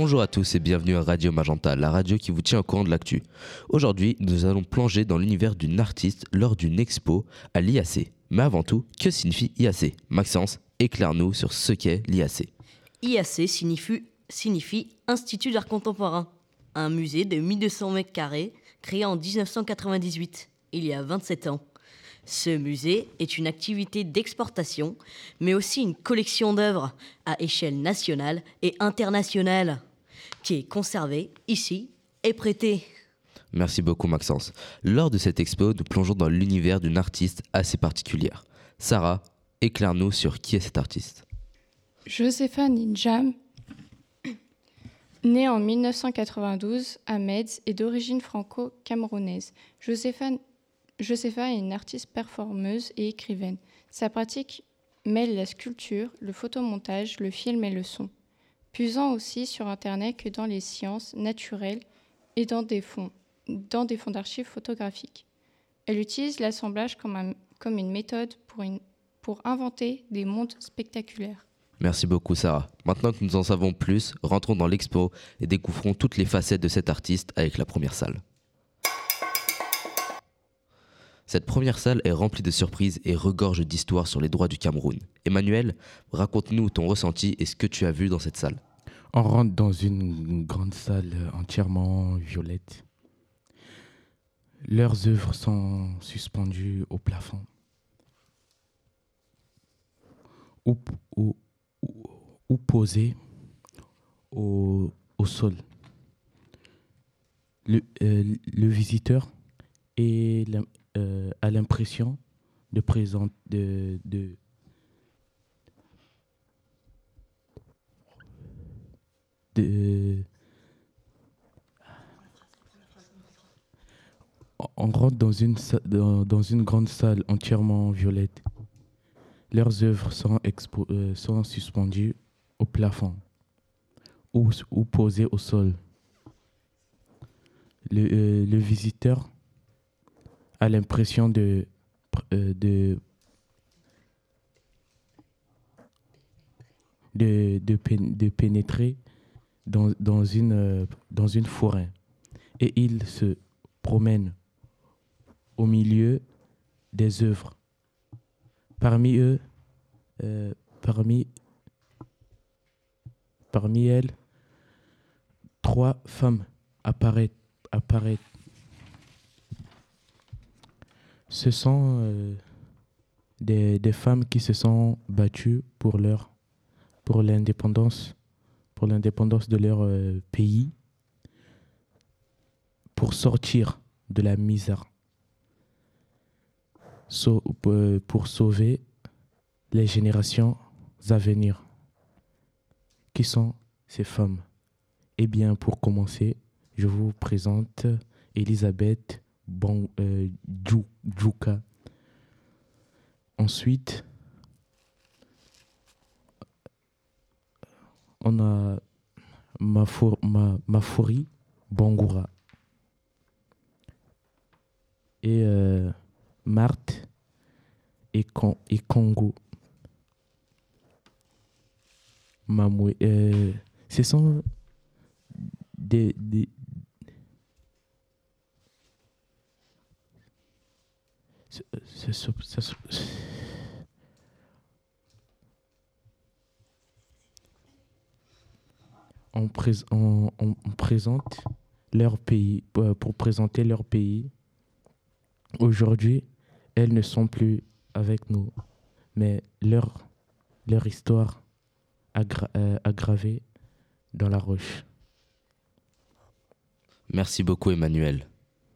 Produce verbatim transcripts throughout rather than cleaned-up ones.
Bonjour à tous et bienvenue à Radio Magenta, la radio qui vous tient au courant de l'actu. Aujourd'hui, nous allons plonger dans l'univers d'une artiste lors d'une expo à l'I A C. Mais avant tout, que signifie I A C? Maxence, éclaire-nous sur ce qu'est l'I A C. I A C signifie, signifie Institut d'art contemporain, un musée de mille deux cents mètres carrés créé en dix-neuf cent quatre-vingt-dix-huit, il y a vingt-sept ans. Ce musée est une activité d'exportation, mais aussi une collection d'œuvres à échelle nationale et internationale, qui est conservée ici et prêtée. Merci beaucoup Maxence. Lors de cette expo, nous plongeons dans l'univers d'une artiste assez particulière. Sarah, éclaire-nous sur qui est cette artiste. Josefa N'Djam, née en mille neuf cent quatre-vingt-douze à Metz, est d'origine franco-camerounaise. Josefa Josefa est une artiste performeuse et écrivaine. Sa pratique mêle la sculpture, le photomontage, le film et le son, puisant aussi sur Internet que dans les sciences naturelles et dans des fonds, dans des fonds d'archives photographiques. Elle utilise l'assemblage comme, un, comme une méthode pour, une, pour inventer des mondes spectaculaires. Merci beaucoup Sarah. Maintenant que nous en savons plus, rentrons dans l'expo et découvrons toutes les facettes de cette artiste avec la première salle. Cette première salle est remplie de surprises et regorge d'histoires sur les droits du Cameroun. Emmanuel, raconte-nous ton ressenti et ce que tu as vu dans cette salle. On rentre dans une grande salle entièrement violette. Leurs œuvres sont suspendues au plafond ou, ou, ou, ou posées au, au sol. Le, euh, le visiteur est la, Euh, a l'impression de présenter de, de, de on rentre dans une dans, dans une grande salle entièrement violette. Leurs œuvres sont, expo, euh, sont suspendues au plafond ou, ou posées au sol. Le, euh, le visiteur a l'impression de, euh, de, de, de, pén- de pénétrer dans, dans, une, euh, dans une forêt. Et il se promène au milieu des œuvres. Parmi eux, euh, parmi, parmi elles, trois femmes apparaissent. apparaissent. Ce sont euh, des, des femmes qui se sont battues pour, leur, pour l'indépendance, pour l'indépendance de leur euh, pays, pour sortir de la misère, so, pour, pour sauver les générations à venir. Qui sont ces femmes? Eh bien, pour commencer, je vous présente Elisabeth Bon, euh, Djouka. Ensuite, on a Mafouri ma, Mafori Bangoura et euh, Marthe et, Con, et Congo. Mamoué. Euh, ce sont des, des C'est, c'est, c'est, c'est, on, prés- on, on, on présente leur pays, euh, pour présenter leur pays. Aujourd'hui, elles ne sont plus avec nous, mais leur, leur histoire agra- euh, aggravée dans la roche. Merci beaucoup Emmanuel.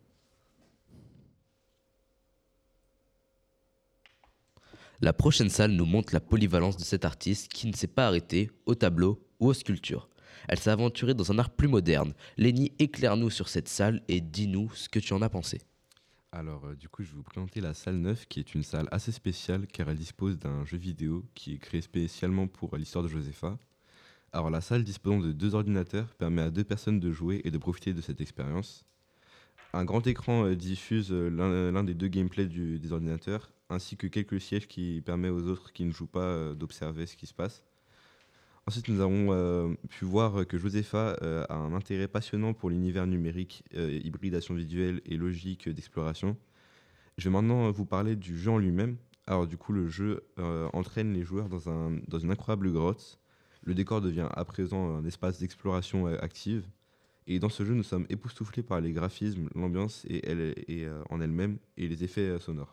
La prochaine salle nous montre la polyvalence de cette artiste qui ne s'est pas arrêtée au tableau ou aux sculptures. Elle s'est aventurée dans un art plus moderne. Lenny, éclaire-nous sur cette salle et dis-nous ce que tu en as pensé. Alors euh, du coup je vais vous présenter la salle neuf qui est une salle assez spéciale car elle dispose d'un jeu vidéo qui est créé spécialement pour l'histoire de Josefa. Alors la salle disposant de deux ordinateurs permet à deux personnes de jouer et de profiter de cette expérience. Un grand écran euh, diffuse euh, l'un, l'un des deux gameplays du, des ordinateurs, ainsi que quelques sièges qui permettent aux autres qui ne jouent pas euh, d'observer ce qui se passe. Ensuite, nous avons euh, pu voir que Josepha euh, a un intérêt passionnant pour l'univers numérique, euh, hybridation visuelle et logique d'exploration. Je vais maintenant vous parler du jeu en lui-même. Alors du coup, le jeu euh, entraîne les joueurs dans, un, dans une incroyable grotte. Le décor devient à présent un espace d'exploration euh, active. Et dans ce jeu, nous sommes époustouflés par les graphismes, l'ambiance et, elle, et, euh, en elle-même et les effets euh, sonores.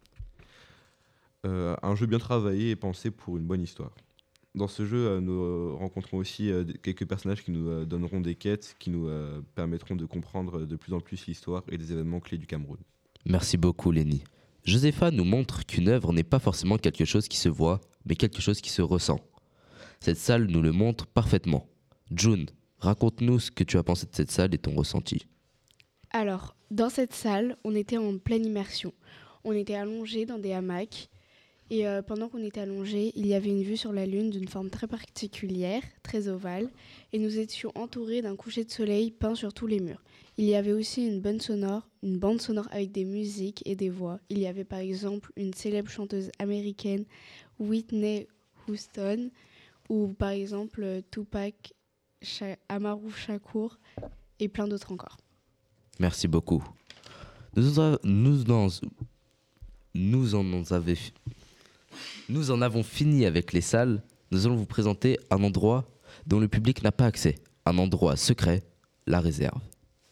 Euh, un jeu bien travaillé et pensé pour une bonne histoire. Dans ce jeu, euh, nous euh, rencontrons aussi euh, quelques personnages qui nous euh, donneront des quêtes, qui nous euh, permettront de comprendre de plus en plus l'histoire et les événements clés du Cameroun. Merci beaucoup, Lenny. Josepha nous montre qu'une œuvre n'est pas forcément quelque chose qui se voit, mais quelque chose qui se ressent. Cette salle nous le montre parfaitement. June, raconte-nous ce que tu as pensé de cette salle et ton ressenti. Alors, dans cette salle, on était en pleine immersion. On était allongés dans des hamacs. Et euh, pendant qu'on était allongés, il y avait une vue sur la Lune d'une forme très particulière, très ovale. Et nous étions entourés d'un coucher de soleil peint sur tous les murs. Il y avait aussi une bande sonore, une bande sonore avec des musiques et des voix. Il y avait par exemple une célèbre chanteuse américaine, Whitney Houston, ou par exemple Tupac Sha- Amaru Shakur, et plein d'autres encore. Merci beaucoup. Nous en, nous en, nous en avons... Nous en avons fini avec les salles. Nous allons vous présenter un endroit dont le public n'a pas accès. Un endroit secret, la réserve.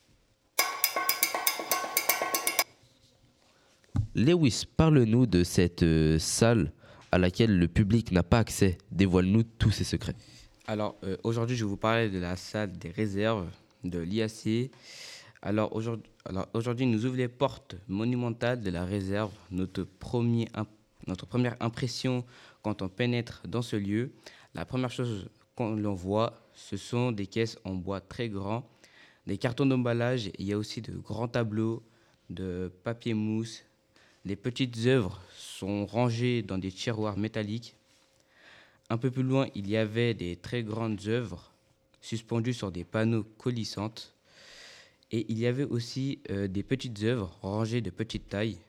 Lewis, parle-nous de cette euh, salle à laquelle le public n'a pas accès. Dévoile-nous tous ses secrets. Alors, euh, aujourd'hui, je vais vous parler de la salle des réserves de l'I A C. Alors, aujourd'hui, alors, aujourd'hui, nous ouvrons les portes monumentales de la réserve, notre premier imp- Notre première impression quand on pénètre dans ce lieu, la première chose qu'on l'on voit, ce sont des caisses en bois très grands, des cartons d'emballage, il y a aussi de grands tableaux de papier mousse. Les petites œuvres sont rangées dans des tiroirs métalliques. Un peu plus loin, il y avait des très grandes œuvres suspendues sur des panneaux coulissantes. Et il y avait aussi euh, des petites œuvres rangées de petite taille.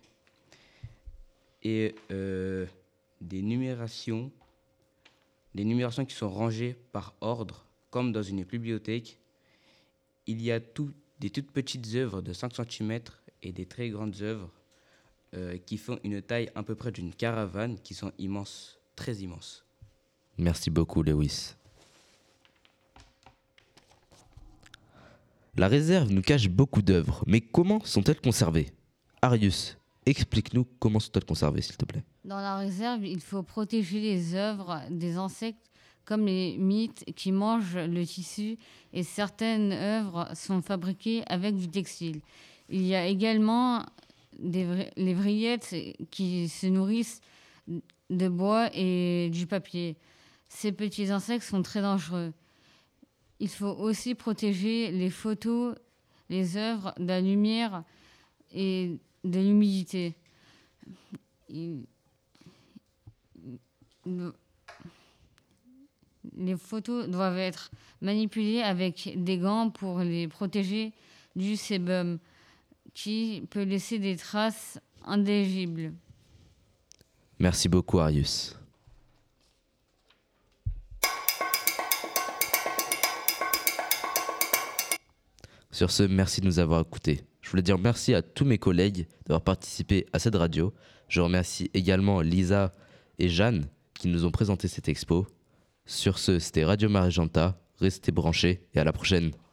Et euh, des numérations, des numérations qui sont rangées par ordre, comme dans une bibliothèque. Il y a tout, des toutes petites œuvres de cinq centimètres et des très grandes œuvres euh, qui font une taille à peu près d'une caravane, qui sont immenses, très immenses. Merci beaucoup, Lewis. La réserve nous cache beaucoup d'œuvres, mais comment sont-elles conservées ? Arius, explique-nous comment sont-elles conservées, s'il te plaît. Dans la réserve, il faut protéger les œuvres des insectes comme les mites qui mangent le tissu, et certaines œuvres sont fabriquées avec du textile. Il y a également des vri- les vrillettes qui se nourrissent de bois et du papier. Ces petits insectes sont très dangereux. Il faut aussi protéger les photos, les œuvres de la lumière et de l'humidité. Il- il- Les photos doivent être manipulées avec des gants pour les protéger du sébum qui peut laisser des traces indélébiles. Merci beaucoup, Arius. Sur ce, merci de nous avoir écoutés. Je voulais dire merci à tous mes collègues d'avoir participé à cette radio. Je remercie également Lisa et Jeanne qui nous ont présenté cette expo. Sur ce, c'était Radio Magenta. Restez branchés et à la prochaine.